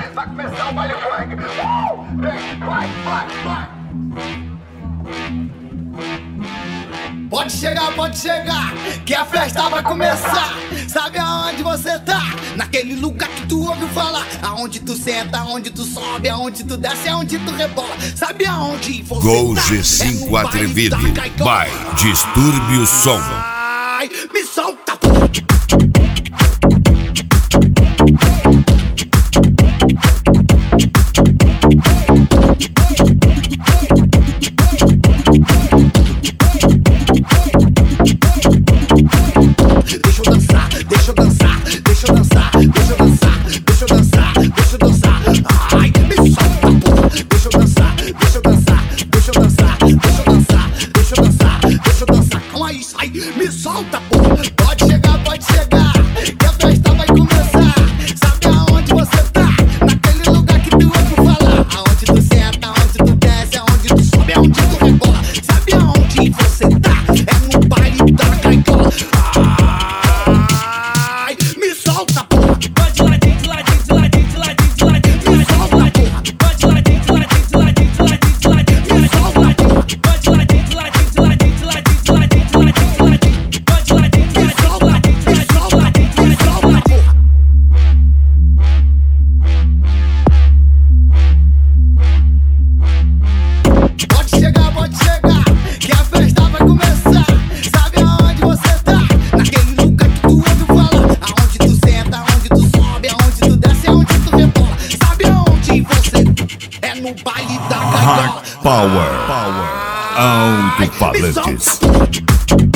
Vai começar o baile funk. Vem, vai. Pode chegar, que a festa vai começar. Sabe aonde você tá? Naquele lugar que tu ouviu falar. Aonde tu senta, aonde tu sobe, aonde tu desce, aonde tu rebola. Sabe aonde você Gol tá? G5 É atrevido. Vai, Distúrbe o som. me solta. Deixa eu dançar. Ai, me solta, porra. Deixa eu dançar. Calma isso, ai, me solta, porra. Pode chegar, que a festa vai começar. Sabe aonde você tá? Naquele lugar que tu ouve falar. Aonde tu senta, aonde tu desce, aonde tu sobe, aonde tu rebola. Sabe aonde você tá? É no baile da caitola. Ai, me solta, porra. Pode ladinho. Me solta, porra. Pode ladinho. Me solta, porra. Pode ladinho. Pode chegar, que a festa vai começar. Sabe aonde você tá? Naquele lugar que tu ouviu falar. Aonde tu senta, aonde tu sobe, aonde tu desce, aonde tu rebola. Sabe aonde você tá? É no baile da gaiola. Power. Alto-falantes. Me solta, porra.